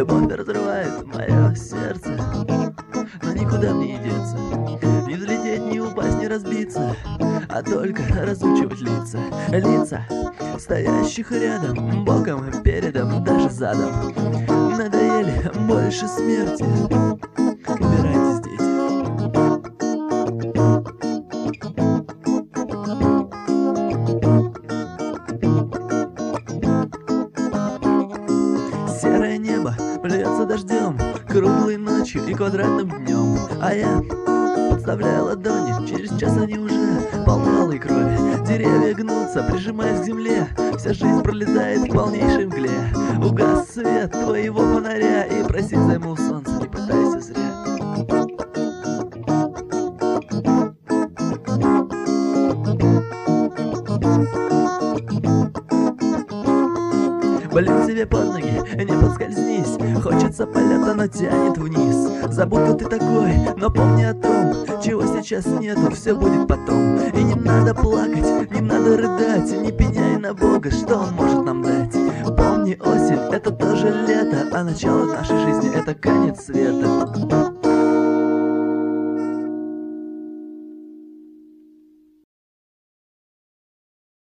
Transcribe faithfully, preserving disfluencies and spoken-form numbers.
любовь разрывает мое сердце, но никуда мне не деться, не взлететь, не упасть, не разбиться, а только разучивать лица, лица стоящих рядом, боком и передом, даже задом. Надоели больше смерти. Убирайтесь, дети. Серое небо плюется дождем, круглой ночью и квадратным днем, а я подставляю ладони, через час они уже полны алой крови. Деревья гнутся, прижимаясь к земле, вся жизнь пролетает в полнейшей мгле. Угас свет твоего фонаря, и просить займу солнце не пытайся зря. Блин, тебе под ноги, не подскользнись. Хочется полета, но тянет вниз. Забудь, кто ты такой, но помни о том, чего сейчас нету, все будет потом. И не надо плакать, не надо рыдать, не пеняй на Бога, что Он может нам дать. Помни, осень — это тоже лето, а начало нашей жизни — это конец света.